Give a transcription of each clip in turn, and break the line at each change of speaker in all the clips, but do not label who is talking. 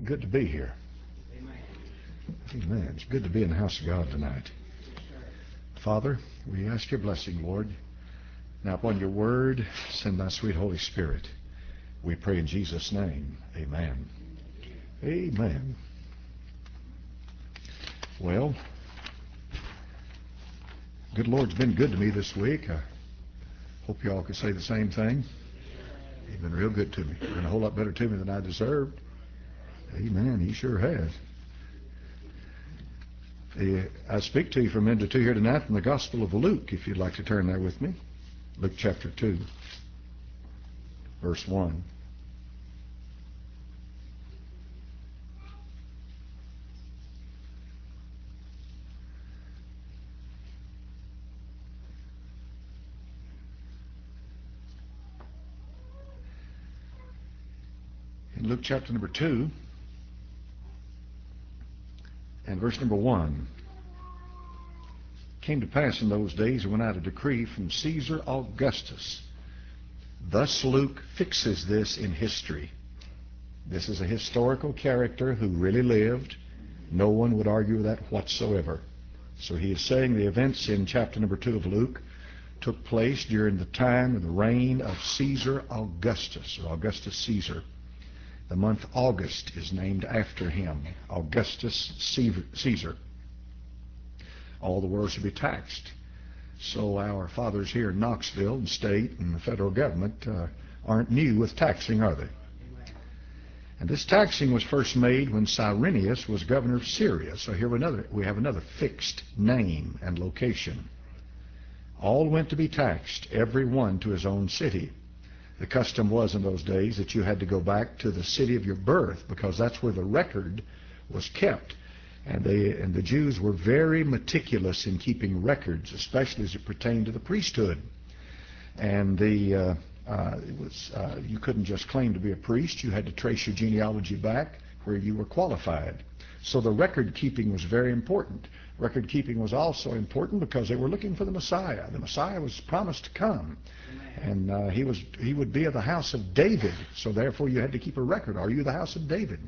good to be here. Amen. It's good to be in the house of God tonight. Father, we ask your blessing, Lord. Now upon your word, send thy sweet Holy Spirit. We pray in Jesus' name. Amen. Amen. Well, good Lord's been good to me this week. I hope y'all could say the same thing. He's been real good to me. He's been a whole lot better to me than I deserved. Amen. He sure has. I speak to you from into two here tonight from the Gospel of Luke, if you'd like to turn there with me. Luke chapter 2, verse 1. In Luke chapter number 2 and verse number 1. It came to pass in those days went out a decree from Caesar Augustus. Thus Luke fixes this in history. This is a historical character who really lived. No one would argue with that whatsoever. So he is saying the events in chapter number 2 of Luke took place during the time of the reign of Caesar Augustus, or Augustus Caesar. The month August is named after him, Augustus Caesar. All the world should be taxed. So our fathers here in Knoxville and state and the federal government aren't new with taxing, are they? And this taxing was first made when Cyrenius was governor of Syria. So here we have another fixed name and location. All went to be taxed, every one to his own city. The custom was in those days that you had to go back to the city of your birth because that's where the record was kept. And the Jews were very meticulous in keeping records, especially as it pertained to the priesthood. And you couldn't just claim to be a priest. You had to trace your genealogy back where you were qualified. So the record keeping was very important. Record keeping was also important because they were looking for the Messiah. The Messiah was promised to come. And he would be of the house of David. So therefore you had to keep a record. Are you the house of David?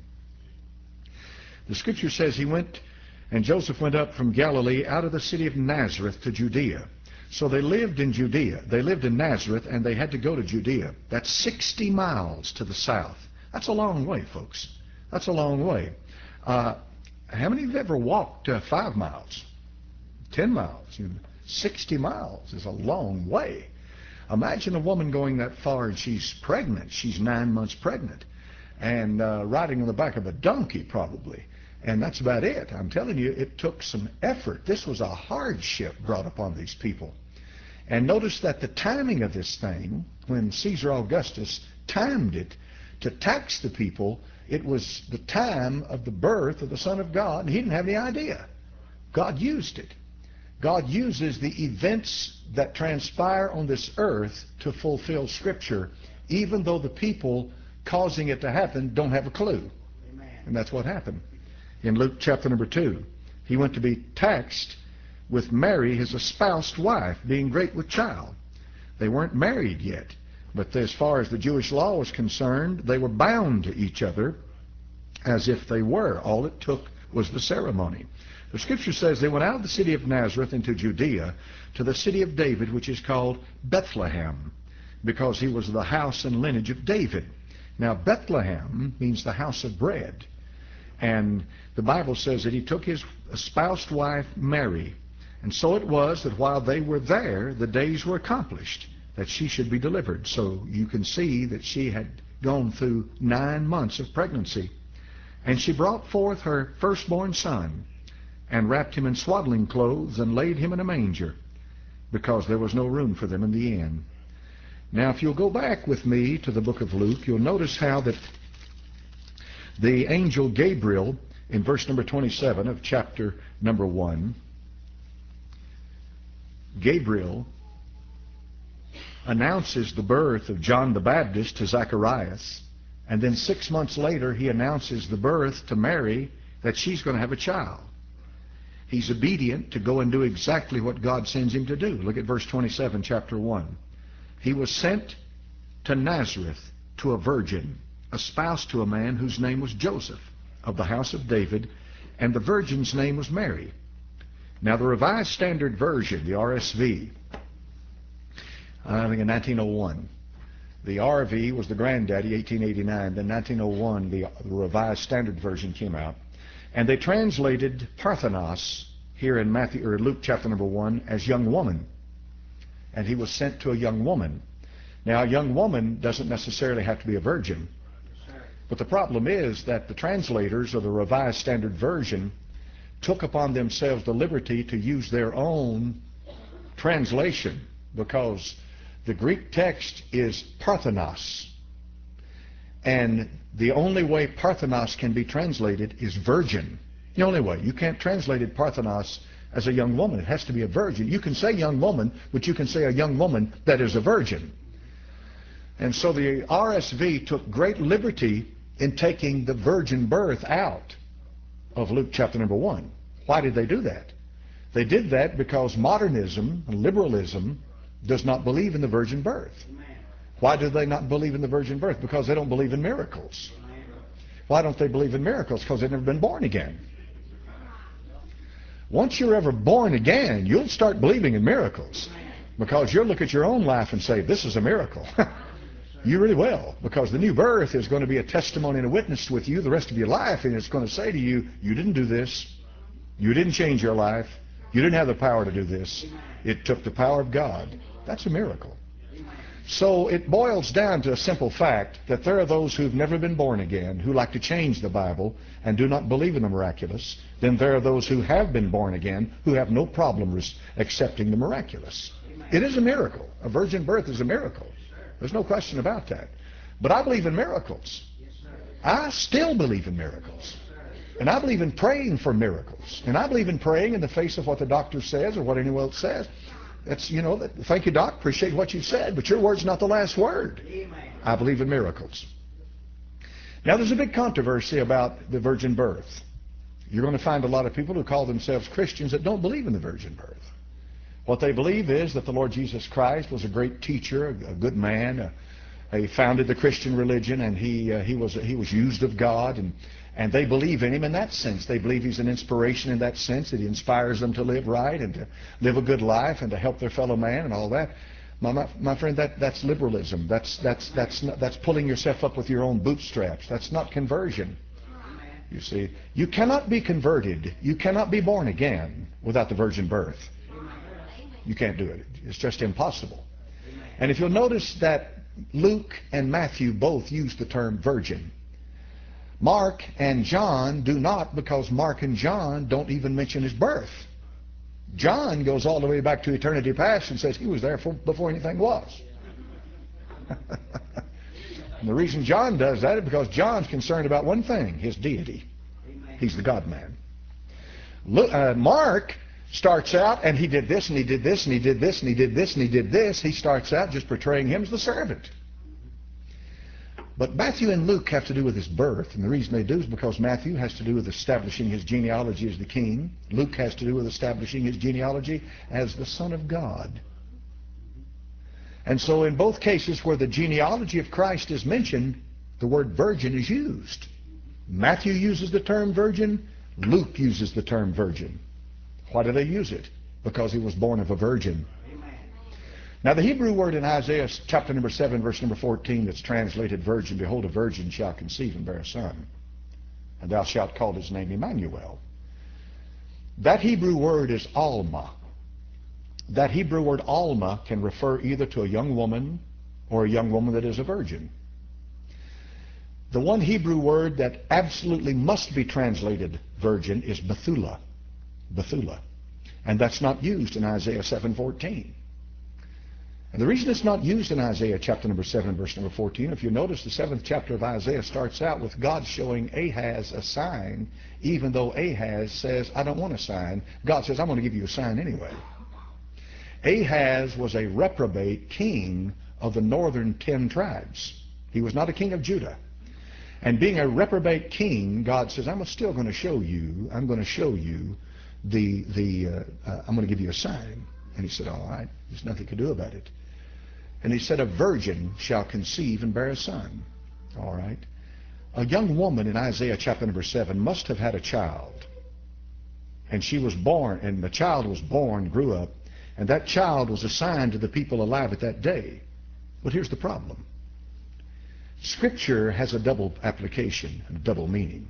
The scripture says he went, and Joseph went up from Galilee out of the city of Nazareth to Judea. So they lived in Judea. They lived in Nazareth, and they had to go to Judea. That's 60 miles to the south. That's a long way, folks. That's a long way. How many have ever walked 5 miles, 10 miles? 60 miles is a long way. Imagine a woman going that far and she's pregnant. She's 9 months pregnant and riding on the back of a donkey probably. And that's about it. I'm telling you, it took some effort. This was a hardship brought upon these people. And notice that the timing of this thing, when Caesar Augustus timed it to tax the people, it was the time of the birth of the Son of God, and he didn't have any idea. God used it. God uses the events that transpire on this earth to fulfill Scripture, even though the people causing it to happen don't have a clue. Amen. And that's what happened. In Luke chapter number 2, he went to be taxed with Mary, his espoused wife, being great with child. They weren't married yet, but as far as the Jewish law was concerned, they were bound to each other as if they were. All it took was the ceremony. The scripture says they went out of the city of Nazareth into Judea to the city of David, which is called Bethlehem, because he was of the house and lineage of David. Now Bethlehem means the house of bread. And the Bible says that he took his espoused wife Mary. And so it was that while they were there, the days were accomplished that she should be delivered. So you can see that she had gone through 9 months of pregnancy. And she brought forth her firstborn son, and wrapped him in swaddling clothes, and laid him in a manger, because there was no room for them in the inn. Now, if you'll go back with me to the book of Luke, you'll notice how that the angel Gabriel, in verse number 27 of chapter number 1, Gabriel announces the birth of John the Baptist to Zacharias, and then 6 months later he announces the birth to Mary, that she's going to have a child. He's obedient to go and do exactly what God sends him to do. Look at verse 27, chapter 1. He was sent to Nazareth to a virgin, espoused to a man whose name was Joseph, of the house of David, and the virgin's name was Mary. Now the Revised Standard Version, the RSV, I think in 1901. The RV was the granddaddy, 1889. Then 1901, the Revised Standard Version came out. And they translated Parthenos here in Luke chapter number 1 as young woman. And he was sent to a young woman. Now, a young woman doesn't necessarily have to be a virgin. But the problem is that the translators of the Revised Standard Version took upon themselves the liberty to use their own translation, because the Greek text is Parthenos. And the only way Parthenos can be translated is virgin. The only way. You can't translate it Parthenos as a young woman. It has to be a virgin. You can say young woman, but you can say a young woman that is a virgin. And so the RSV took great liberty in taking the virgin birth out of Luke chapter number 1. Why did they do that? They did that because modernism and liberalism does not believe in the virgin birth. Why do they not believe in the virgin birth? Because they don't believe in miracles. Why don't they believe in miracles? Because they've never been born again. Once you're ever born again, you'll start believing in miracles, because you'll look at your own life and say, this is a miracle. You really will, because the new birth is going to be a testimony and a witness with you the rest of your life, and it's going to say to you, you didn't do this. You didn't change your life. You didn't have the power to do this. It took the power of God. That's a miracle. So it boils down to a simple fact that there are those who've never been born again who like to change the Bible and do not believe in the miraculous. Then there are those who have been born again who have no problem accepting the miraculous. It is a miracle. A virgin birth is a miracle. There's no question about that. But I believe in miracles. I still believe in miracles. And I believe in praying for miracles. And I believe in praying in the face of what the doctor says or what anyone else says. That's, thank you, Doc, appreciate what you said, but your word's not the last word. I believe in miracles. Now, there's a big controversy about the virgin birth. You're going to find a lot of people who call themselves Christians that don't believe in the virgin birth. What they believe is that the Lord Jesus Christ was a great teacher, a good man. He founded the Christian religion, and he was used of God, and they believe in him in that sense. They believe he's an inspiration in that sense, that he inspires them to live right and to live a good life and to help their fellow man and all that. My friend, that's liberalism. That's pulling yourself up with your own bootstraps. That's not conversion. You see, you cannot be converted. You cannot be born again without the virgin birth. You can't do it. It's just impossible. And if you'll notice that Luke and Matthew both use the term virgin. Mark and John do not, because Mark and John don't even mention his birth. John goes all the way back to eternity past and says he was there before anything was. And the reason John does that is because John's concerned about one thing, his deity. He's the God-man. Mark starts out, and he did this, and he did this, and he did this, and he did this, and he did this. He starts out just portraying him as the servant. But Matthew and Luke have to do with his birth, and the reason they do is because Matthew has to do with establishing his genealogy as the king. Luke has to do with establishing his genealogy as the Son of God. And so in both cases where the genealogy of Christ is mentioned, the word virgin is used. Matthew uses the term virgin. Luke uses the term virgin. Why do they use it? Because he was born of a virgin. Now the Hebrew word in Isaiah chapter number 7, verse number 14, that's translated virgin, behold, a virgin shall conceive and bear a son, and thou shalt call his name Emmanuel. That Hebrew word is Alma. That Hebrew word Alma can refer either to a young woman or a young woman that is a virgin. The one Hebrew word that absolutely must be translated virgin is Bethula. Bethula. And that's not used in Isaiah 7:14. And the reason it's not used in Isaiah chapter number 7, verse number 14, if you notice, the 7th chapter of Isaiah starts out with God showing Ahaz a sign, even though Ahaz says, I don't want a sign. God says, I'm going to give you a sign anyway. Ahaz was a reprobate king of the northern 10 tribes. He was not a king of Judah. And being a reprobate king, God says, I'm still going to show you, I'm going to show you I'm going to give you a sign. And he said, all right, there's nothing to do about it. And he said, a virgin shall conceive and bear a son. All right. A young woman in Isaiah chapter number 7 must have had a child. And she was born, and the child was born, grew up, and that child was assigned to the people alive at that day. But here's the problem. Scripture has a double application, a double meaning.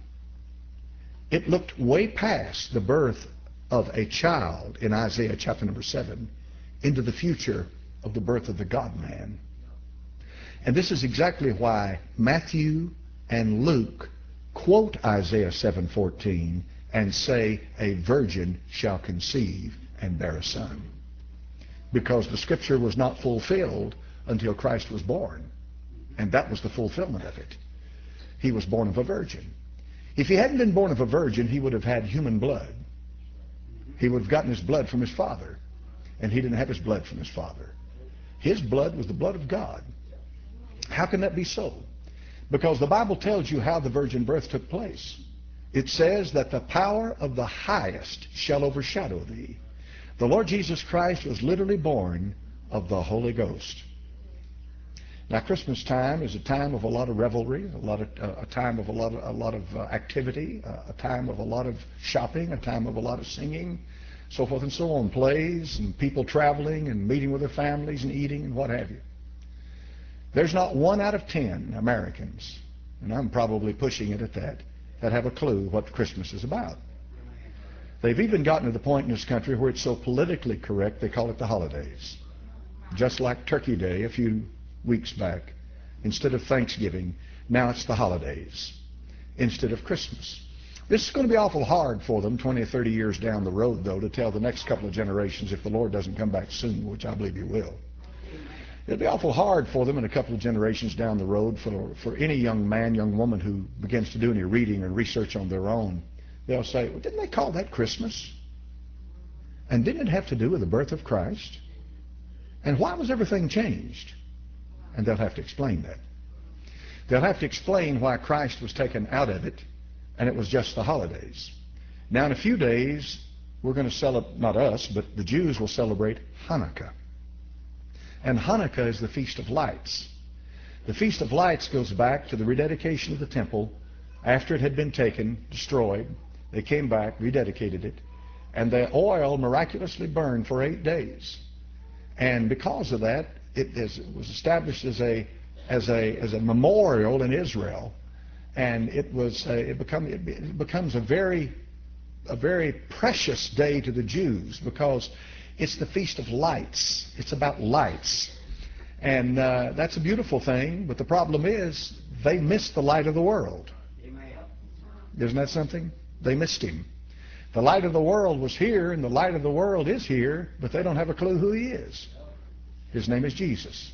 It looked way past the birth of a child in Isaiah chapter number 7 into the future of the birth of the God-man. And this is exactly why Matthew and Luke quote Isaiah 7:14 and say, a virgin shall conceive and bear a son. Because the scripture was not fulfilled until Christ was born. And that was the fulfillment of it. He was born of a virgin. If he hadn't been born of a virgin, he would have had human blood. He would have gotten his blood from his father. And he didn't have his blood from his father. His blood was the blood of God. How can that be so? Because the Bible tells you how the virgin birth took place. It says that the power of the highest shall overshadow thee. The Lord Jesus Christ was literally born of the Holy Ghost. Now, Christmas time is a time of a lot of revelry, a time of a lot of activity, a time of a lot of shopping, a time of a lot of singing, so forth and so on, plays and people traveling and meeting with their families and eating and what have you. There's not 1 out of 10 Americans, and I'm probably pushing it at that have a clue what Christmas is about. They've even gotten to the point in this country where it's so politically correct they call it the holidays. Just like Turkey Day a few weeks back. Instead of Thanksgiving, now it's the holidays instead of Christmas. This is going to be awful hard for them 20 or 30 years down the road, though, to tell the next couple of generations if the Lord doesn't come back soon, which I believe he will. It'll be awful hard for them in a couple of generations down the road for any young man, young woman who begins to do any reading and research on their own. They'll say, well, didn't they call that Christmas? And didn't it have to do with the birth of Christ? And why was everything changed? And they'll have to explain that. They'll have to explain why Christ was taken out of it and it was just the holidays. Now in a few days, we're going to celebrate, not us, but the Jews will celebrate Hanukkah. And Hanukkah is the Feast of Lights. The Feast of Lights goes back to the rededication of the temple after it had been taken, destroyed. They came back, rededicated it, and the oil miraculously burned for 8 days. And because of that, it was established as a memorial in Israel, and it becomes a very precious day to the Jews because it's the Feast of Lights. It's about lights. And that's a beautiful thing, but the problem is they missed the light of the world. Isn't that something? They missed him. The light of the world was here, and the light of the world is here, but they don't have a clue who he is. His name is Jesus.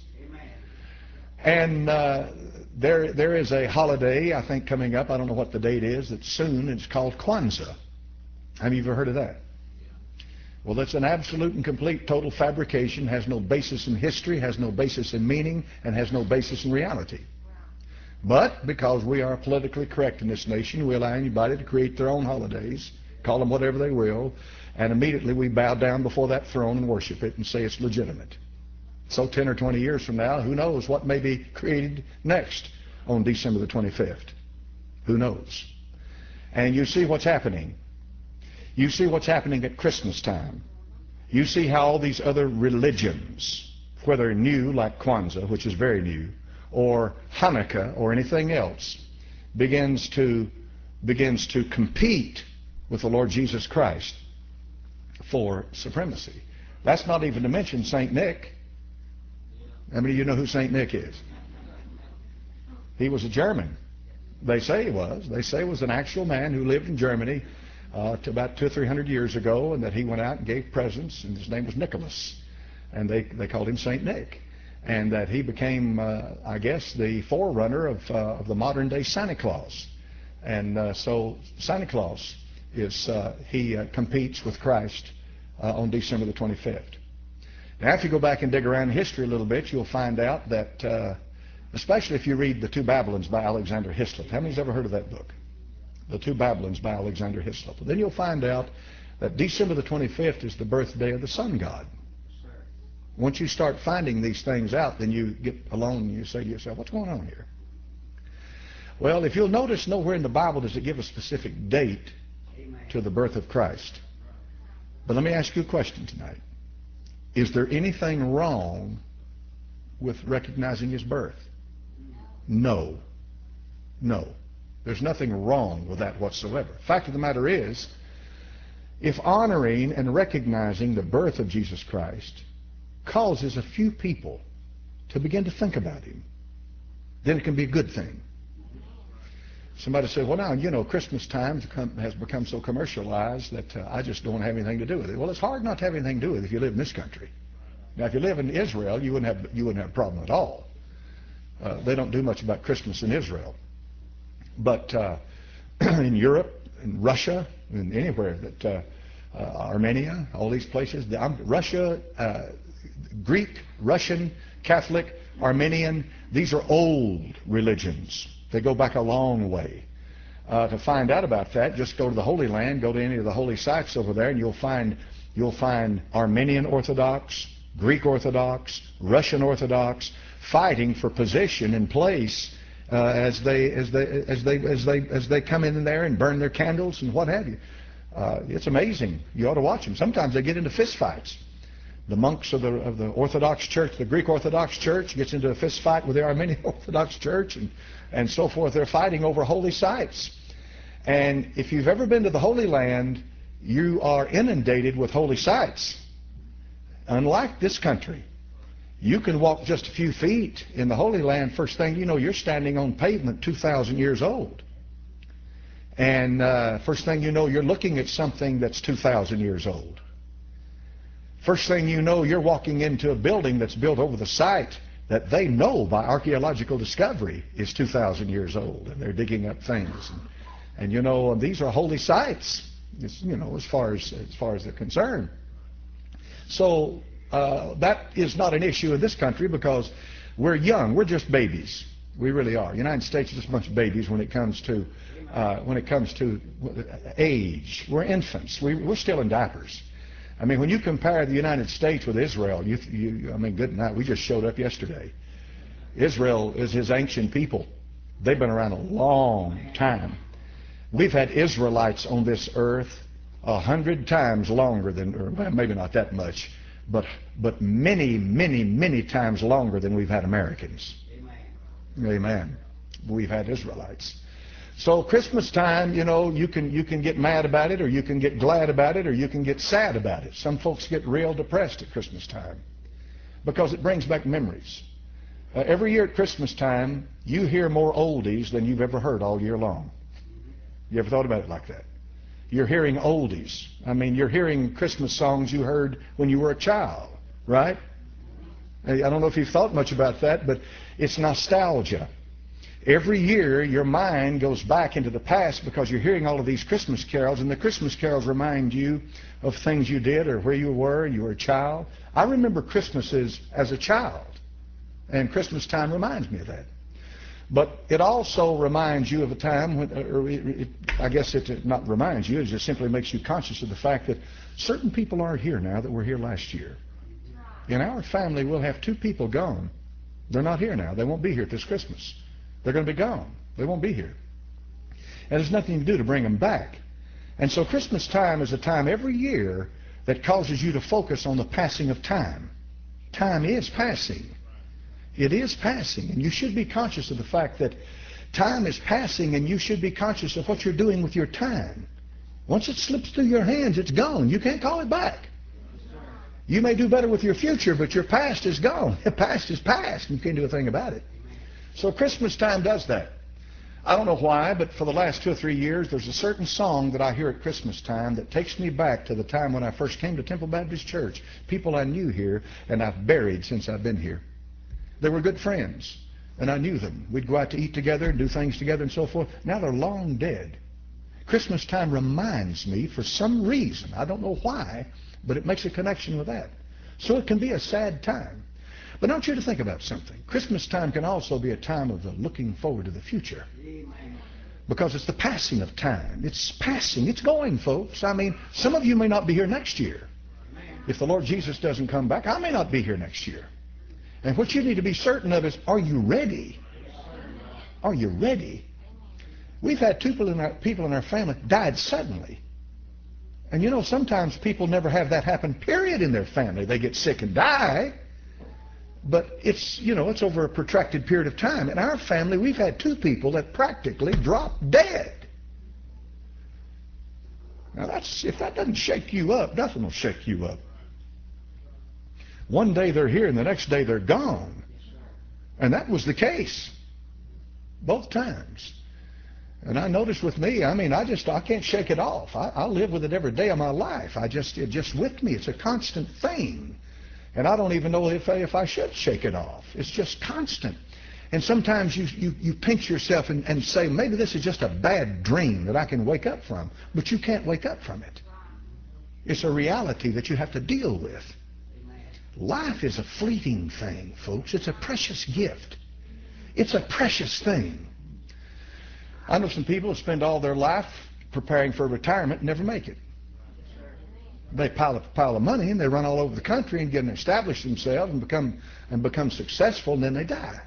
And there is a holiday, I think, coming up. I don't know what the date is. It's soon. It's called Kwanzaa. Have you ever heard of that? Well, that's an absolute and complete total fabrication, has no basis in history, has no basis in meaning, and has no basis in reality. But because we are politically correct in this nation, we allow anybody to create their own holidays, call them whatever they will, and immediately we bow down before that throne and worship it and say it's legitimate. So 10 or 20 years from now, who knows what may be created next on December the 25th? Who knows? And you see what's happening. You see what's happening at Christmas time. You see how all these other religions, whether new like Kwanzaa, which is very new, or Hanukkah or anything else, begins to compete with the Lord Jesus Christ for supremacy. That's not even to mention St. Nick. How many of you know who St. Nick is? He was a German. They say he was. They say he was an actual man who lived in Germany to about 200 or 300 years ago, and that he went out and gave presents, and his name was Nicholas, and they called him St. Nick, and that he became, I guess, the forerunner of the modern day Santa Claus. And so Santa Claus is he competes with Christ on December the 25th. Now, if you go back and dig around in history a little bit, you'll find out that, especially if you read The Two Babylons by Alexander Hislop. How many's ever heard of that book? The Two Babylons by Alexander Hislop. Then you'll find out that December the 25th is the birthday of the sun god. Once you start finding these things out, then you get alone and you say to yourself, what's going on here? Well, if you'll notice, nowhere in the Bible does it give a specific date to the birth of Christ. But let me ask you a question tonight. Is there anything wrong with recognizing his birth? No. No. There's nothing wrong with that whatsoever. Fact of the matter is, if honoring and recognizing the birth of Jesus Christ causes a few people to begin to think about him, then it can be a good thing. Somebody said, well, now, you know, Christmas time has become so commercialized that I just don't have anything to do with it. Well, it's hard not to have anything to do with it if you live in this country. Now, if you live in Israel, you wouldn't have a problem at all. They don't do much about Christmas in Israel. But in Europe, in Russia, and anywhere that Armenia, all these places, Russia, Greek, Russian, Catholic, Armenian, these are old religions. They go back a long way. To find out about that, just go to the Holy Land, go to any of the holy sites over there, and you'll find Armenian Orthodox, Greek Orthodox, Russian Orthodox fighting for position and place as they come in there and burn their candles and what have you. It's amazing. You ought to watch them. Sometimes they get into fist fights. The monks of the Orthodox Church, the Greek Orthodox Church, gets into a fist fight with the Armenian Orthodox Church, and so forth. They're fighting over holy sites. And if you've ever been to the Holy Land, you are inundated with holy sites. Unlike this country, you can walk just a few feet in the Holy Land. First thing you know, you're standing on pavement 2,000 years old. And first thing you know, you're looking at something that's 2,000 years old. First thing you know, you're walking into a building that's built over the site that they know by archaeological discovery is 2,000 years old, and they're digging up things. And you know, these are holy sites, you know, as far as they're concerned. So that is not an issue in this country because we're young. We're just babies. We really are. The United States is just a bunch of babies when it comes to age. We're infants. We're still in diapers. I mean, when you compare the United States with Israel, I mean, good night. We just showed up yesterday. Israel is his ancient people. They've been around a long time. We've had Israelites on this earth 100 times longer than, or maybe not that much, but many, many, many times longer than we've had Americans. Amen. Amen. We've had Israelites. So Christmas time, you know, you can get mad about it, or you can get glad about it, or you can get sad about it. Some folks get real depressed at Christmas time because it brings back memories. Every year at Christmas time, you hear more oldies than you've ever heard all year long. You ever thought about it like that? You're hearing oldies. I mean, you're hearing Christmas songs you heard when you were a child, right? I don't know if you've thought much about that, but it's nostalgia. Every year, your mind goes back into the past because you're hearing all of these Christmas carols, and the Christmas carols remind you of things you did or where you were a child. I remember Christmases as a child, and Christmas time reminds me of that. But it also reminds you of a time when, I guess it not reminds you, it just simply makes you conscious of the fact that certain people aren't here now that were here last year. In our family, we'll have 2 people gone. They're not here now. They won't be here at this Christmas. They're going to be gone. They won't be here. And there's nothing to do to bring them back. And so Christmas time is a time every year that causes you to focus on the passing of time. Time is passing. It is passing. And you should be conscious of the fact that time is passing, and you should be conscious of what you're doing with your time. Once it slips through your hands, it's gone. You can't call it back. You may do better with your future, but your past is gone. The past is past, and you can't do a thing about it. So Christmas time does that. I don't know why, but for the last 2 or 3 years, there's a certain song that I hear at Christmas time that takes me back to the time when I first came to Temple Baptist Church. People I knew here, and I've buried since I've been here. They were good friends, and I knew them. We'd go out to eat together and do things together and so forth. Now they're long dead. Christmas time reminds me, for some reason, I don't know why, but it makes a connection with that. So it can be a sad time. But I want you to think about something. Christmas time can also be a time of looking forward to the future. Because it's the passing of time. It's passing. It's going, folks. I mean, some of you may not be here next year. If the Lord Jesus doesn't come back, I may not be here next year. And what you need to be certain of is, are you ready? Are you ready? We've had people in our family died suddenly. And you know, sometimes people never have that happen, period, in their family. They get sick and die. But it's, you know, it's over a protracted period of time. In our family, we've had 2 people that practically dropped dead. Now, if that doesn't shake you up, nothing will shake you up. One day they're here and the next day they're gone. And that was the case both times. And I noticed with me, I mean, I can't shake it off. I live with it every day of my life. It's just with me. It's a constant thing. And I don't even know if I should shake it off. It's just constant. And sometimes you pinch yourself and say, maybe this is just a bad dream that I can wake up from. But you can't wake up from it. It's a reality that you have to deal with. Life is a fleeting thing, folks. It's a precious gift. It's a precious thing. I know some people who spend all their life preparing for retirement and never make it. They pile up a pile of money and they run all over the country and get and establish themselves and become successful, and then they die.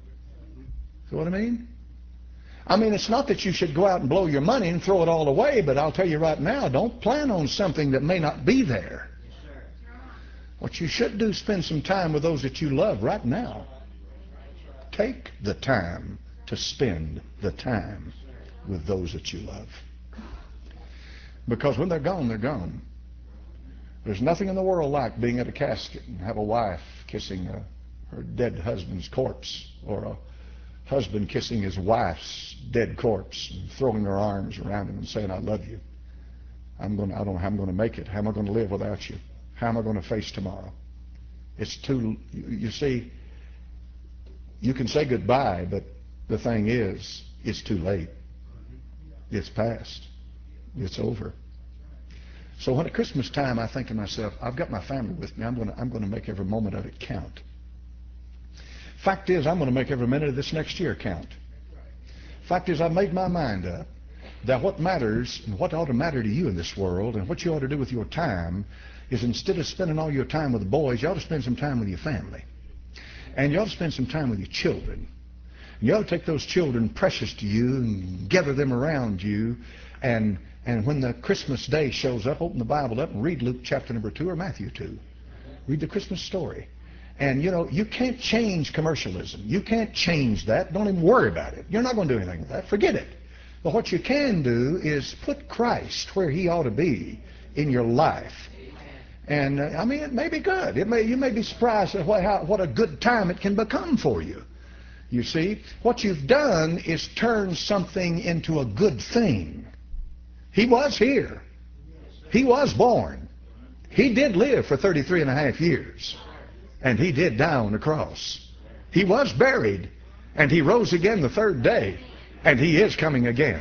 See what I mean? I mean, it's not that you should go out and blow your money and throw it all away, but I'll tell you right now, don't plan on something that may not be there. What you should do is spend some time with those that you love right now. Take the time to spend the time with those that you love. Because when they're gone, they're gone. There's nothing in the world like being at a casket and have a wife kissing her dead husband's corpse, or a husband kissing his wife's dead corpse and throwing their arms around him and saying, I love you. I don't know how I'm going to make it. How am I going to live without you? How am I going to face tomorrow? It's too, you see, you can say goodbye, but the thing is, it's too late. It's past. It's over. So when at Christmas time I think to myself, I've got my family with me. I'm going to make every moment of it count. Fact is, I'm going to make every minute of this next year count. Fact is, I've made my mind up that what matters and what ought to matter to you in this world and what you ought to do with your time is, instead of spending all your time with the boys, you ought to spend some time with your family. And you ought to spend some time with your children. And you ought to take those children precious to you and gather them around you. And when the Christmas day shows up, open the Bible up and read Luke chapter number 2 or Matthew 2. Read the Christmas story. And, you know, you can't change commercialism. You can't change that. Don't even worry about it. You're not going to do anything with that. Forget it. But what you can do is put Christ where he ought to be in your life. And, I mean, it may be good. You may be surprised at what a good time it can become for you. You see, what you've done is turn something into a good thing. He was here. He was born. He did live for 33 and a half years. And he did die on the cross. He was buried. And he rose again the 3rd day. And he is coming again.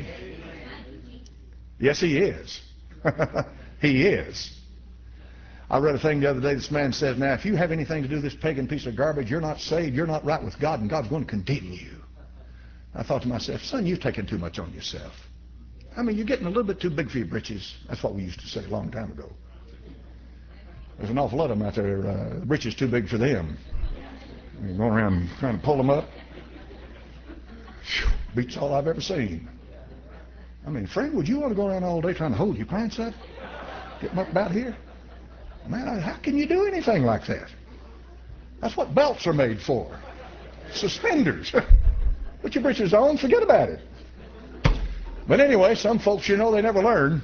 Yes, he is. He is. I read a thing the other day. This man says, now, if you have anything to do with this pagan piece of garbage, you're not saved, you're not right with God, and God's going to condemn you. I thought to myself, son, you've taken too much on yourself. I mean, you're getting a little bit too big for your britches. That's what we used to say a long time ago. There's an awful lot of them out there, the britches too big for them. You're going around trying to pull them up. Whew, beats all I've ever seen. I mean, friend, would you want to go around all day trying to hold your pants up? Get them up about here? Man, how can you do anything like that? That's what belts are made for. Suspenders. Put your britches on, forget about it. But anyway, some folks, you know, they never learn.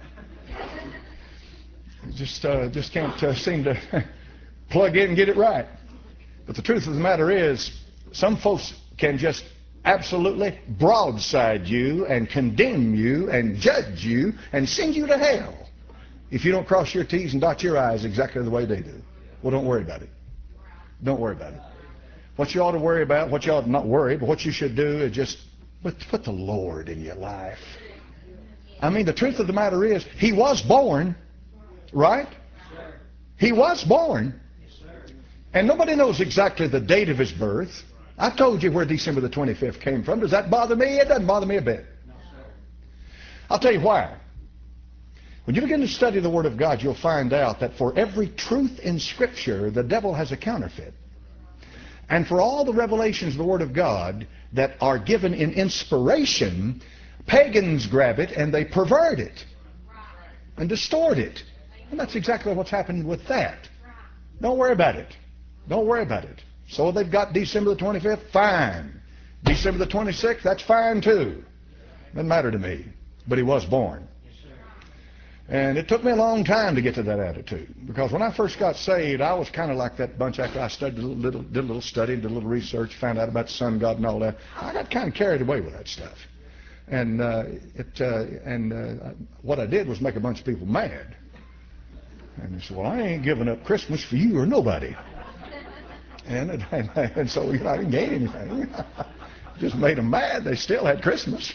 Just can't seem to plug in and get it right. But the truth of the matter is, some folks can just absolutely broadside you and condemn you and judge you and send you to hell if you don't cross your T's and dot your I's exactly the way they do. Well, don't worry about it. Don't worry about it. What you ought to worry about, what you ought to not worry, but what you should do is just put the Lord in your life. I mean, the truth of the matter is, he was born, right? He was born. And nobody knows exactly the date of his birth. I told you where December the 25th came from. Does that bother me? It doesn't bother me a bit. I'll tell you why. When you begin to study the Word of God, you'll find out that for every truth in Scripture, the devil has a counterfeit. And for all the revelations of the Word of God that are given in inspiration, Pagans grab it and they pervert it and distort it. And that's exactly what's happened with that. Don't worry about it. Don't worry about it. So they've got December the 25th, fine. December the 26th, that's fine too. Doesn't matter to me. But he was born. And it took me a long time to get to that attitude. Because when I first got saved, I was kind of like that bunch after I studied did a little study, did a little research, found out about the Son God and all that. I got kind of carried away with that stuff. And what I did was make a bunch of people mad. And they said, well, I ain't giving up Christmas for you or nobody. And so, you know, I didn't gain anything. Just made them mad. They still had Christmas.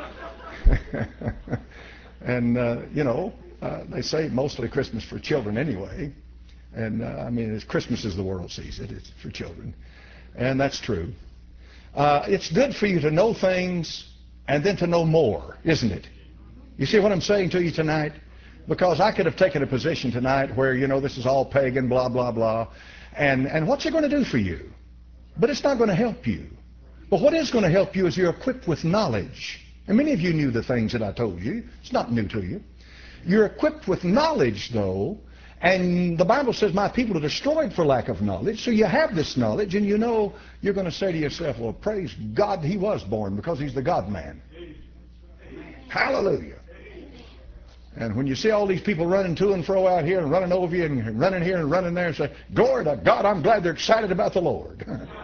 And, you know, they say mostly Christmas for children anyway. And, I mean, Christmas as the world sees it. It's for children. And that's true. It's good for you to know things and then to know more, isn't it? You see what I'm saying to you tonight? Because I could have taken a position tonight where, you know, this is all pagan, blah, blah, blah. And what's it going to do for you? But it's not going to help you. But what is going to help you is you're equipped with knowledge. And many of you knew the things that I told you. It's not new to you. You're equipped with knowledge, though. And the Bible says, my people are destroyed for lack of knowledge. So you have this knowledge, and you know you're going to say to yourself, well, praise God he was born because he's the God-man. Hallelujah. And when you see all these people running to and fro out here and running over you and running here and running there and say, glory to God, I'm glad they're excited about the Lord.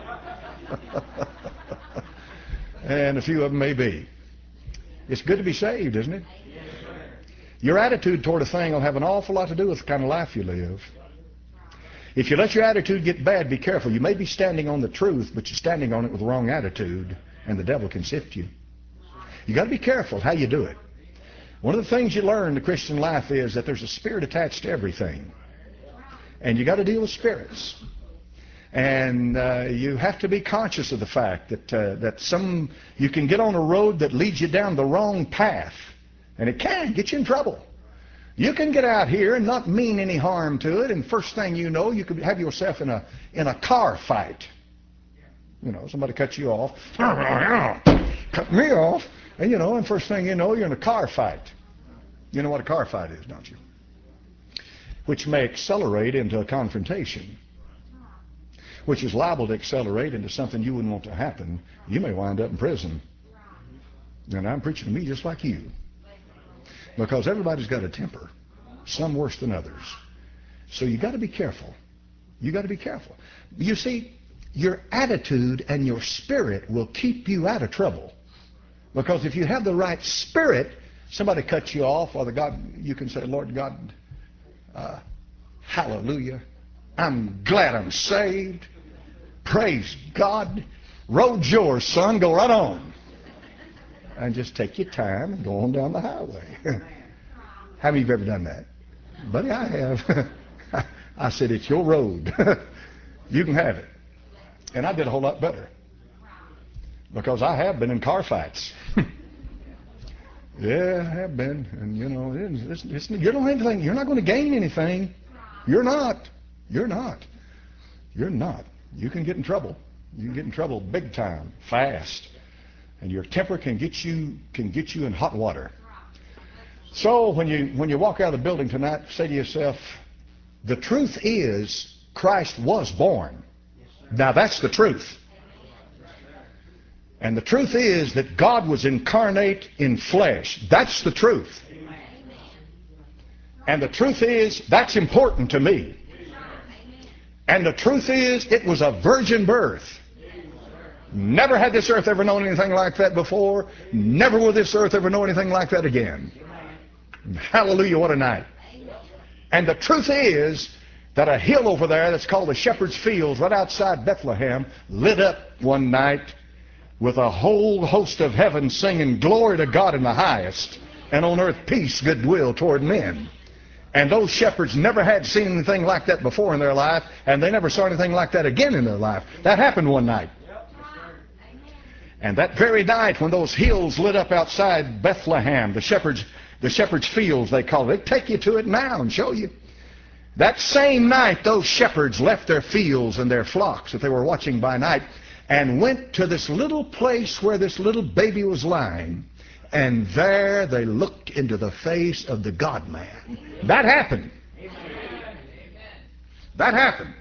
And a few of them may be. It's good to be saved, isn't it? Your attitude toward a thing will have an awful lot to do with the kind of life you live. If you let your attitude get bad, be careful. You may be standing on the truth, but you're standing on it with the wrong attitude, and the devil can sift you. You got to be careful how you do it. One of the things you learn in the Christian life is that there's a spirit attached to everything. And you got to deal with spirits. And you have to be conscious of the fact that you can get on a road that leads you down the wrong path. And it can get you in trouble. You can get out here and not mean any harm to it, and first thing you know, you could have yourself in a car fight. You know, somebody cuts you off. Cut me off. And you know, and first thing you know, you're in a car fight. You know what a car fight is, don't you? Which may accelerate into a confrontation, which is liable to accelerate into something you wouldn't want to happen. You may wind up in prison. And I'm preaching to me just like you. Because everybody's got a temper, some worse than others. So you got to be careful. You got to be careful. You see, your attitude and your spirit will keep you out of trouble. Because if you have the right spirit, somebody cuts you off, or you can say, Lord God, hallelujah. I'm glad I'm saved. Praise God. Road's yours, son. Go right on. And just take your time and go on down the highway. How many of you have ever done that? Buddy, I have. I said, it's your road. You can have it. And I did a whole lot better. Because I have been in car fights. Yeah, I have been. And you know, you don't have anything. You're not going to gain anything. You're not. You're not. You're not. You can get in trouble. You can get in trouble big time, fast. And your temper can get you in hot water. So when you walk out of the building tonight, say to yourself, the truth is Christ was born. Now that's the truth. And the truth is that God was incarnate in flesh. That's the truth. And the truth is that's important to me. And the truth is it was a virgin birth. Never had this earth ever known anything like that before. Never will this earth ever know anything like that again. Hallelujah, what a night. And the truth is that a hill over there that's called the Shepherd's Fields right outside Bethlehem lit up one night with a whole host of heaven singing glory to God in the highest, and on earth peace, goodwill toward men. And those shepherds never had seen anything like that before in their life, and they never saw anything like that again in their life. That happened one night. And that very night when those hills lit up outside Bethlehem, the Shepherd's Fields they call it, they take you to it now and show you. That same night those shepherds left their fields and their flocks that they were watching by night and went to this little place where this little baby was lying. And there they looked into the face of the God-man. That happened. That happened.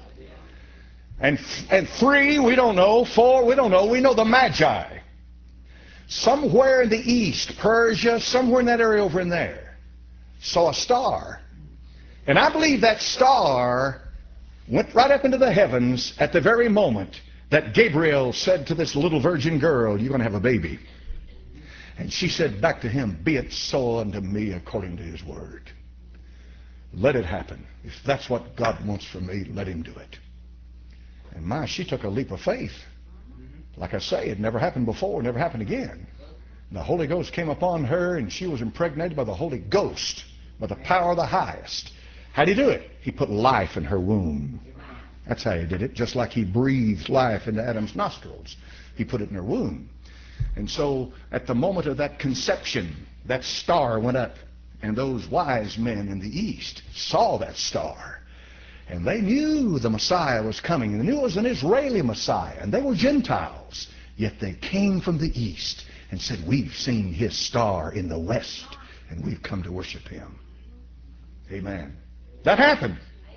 And 3, we don't know. 4, we don't know. We know the Magi. Somewhere in the east, Persia, somewhere in that area over in there, saw a star. And I believe that star went right up into the heavens at the very moment that Gabriel said to this little virgin girl, "You're going to have a baby." And she said back to him, "Be it so unto me according to his word." Let it happen. If that's what God wants from me, let him do it. And she took a leap of faith. Like I say, it never happened before, never happened again. The Holy Ghost came upon her, and she was impregnated by the Holy Ghost, by the power of the highest. How'd he do it? He put life in her womb. That's how he did it, just like he breathed life into Adam's nostrils. He put it in her womb. And so at the moment of that conception, that star went up, and those wise men in the east saw that star. And they knew the Messiah was coming. They knew it was an Israeli Messiah. And they were Gentiles. Yet they came from the east and said, "We've seen his star in the west, and we've come to worship him." Amen. That happened.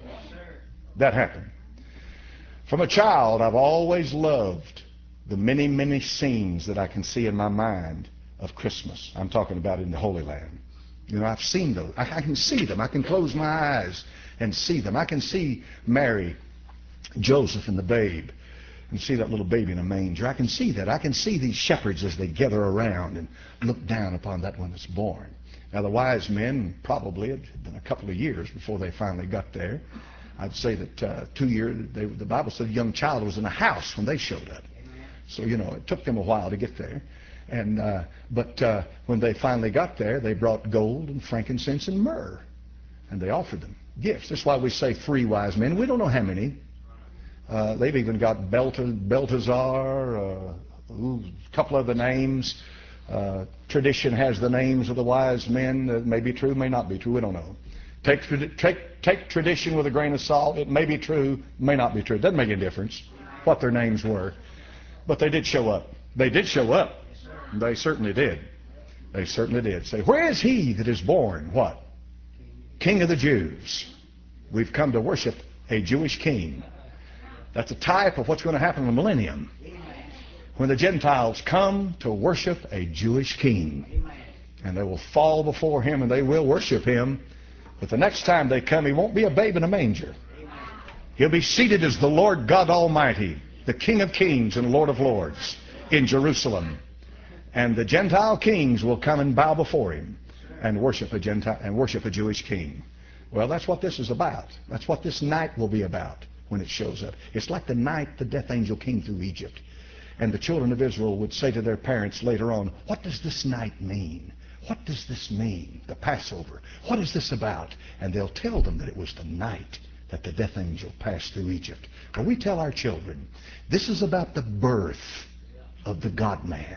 That happened. From a child, I've always loved the many, many scenes that I can see in my mind of Christmas. I'm talking about in the Holy Land. You know, I've seen those. I can see them. I can close my eyes and see them. I can see Mary, Joseph, and the babe, and see that little baby in a manger. I can see that. I can see these shepherds as they gather around and look down upon that one that's born. Now, the wise men, probably it had been a couple of years before they finally got there. I'd say that 2 years, the Bible said a young child was in a house when they showed up. So, you know, it took them a while to get there. And but when they finally got there, they brought gold and frankincense and myrrh, and they offered them gifts. That's why we say 3 wise men. We don't know how many. They've even got Belteshazzar, a couple of the names. Tradition has the names of the wise men. That may be true, may not be true. We don't know. Take tradition with a grain of salt. It may be true, may not be true. It doesn't make any difference what their names were. But they did show up. They did show up. They certainly did. They certainly did. Say, "Where is he that is born?" What? King of the Jews. We've come to worship a Jewish king. That's a type of what's going to happen in the millennium, when the Gentiles come to worship a Jewish king. And they will fall before him and they will worship him. But the next time they come, he won't be a babe in a manger. He'll be seated as the Lord God Almighty, the King of Kings and Lord of Lords, in Jerusalem. And the Gentile kings will come and bow before him and worship a Jewish king. Well, that's what this is about. That's what this night will be about when it shows up. It's like the night the death angel came through Egypt. And the children of Israel would say to their parents later on, "What does this night mean? What does this mean? The Passover. What is this about?" And they'll tell them that it was the night that the death angel passed through Egypt. Well, we tell our children, this is about the birth of the God-man.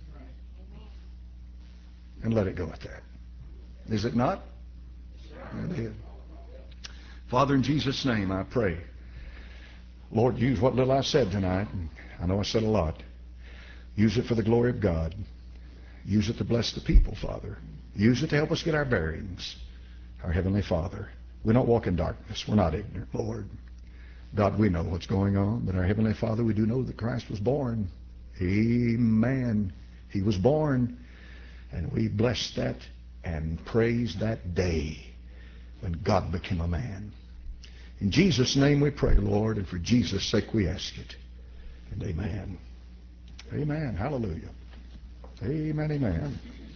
And let it go at that. Is it not? It is. Father, in Jesus' name I pray. Lord, use what little I said tonight. I know I said a lot. Use it for the glory of God. Use it to bless the people, Father. Use it to help us get our bearings. Our Heavenly Father, we don't walk in darkness. We're not ignorant, Lord. God, we know what's going on, but our Heavenly Father, we do know that Christ was born. Amen. He was born, and we bless that and praise that day when God became a man. In Jesus' name we pray, Lord, and for Jesus' sake we ask it. And amen. Amen. Hallelujah. Amen, amen.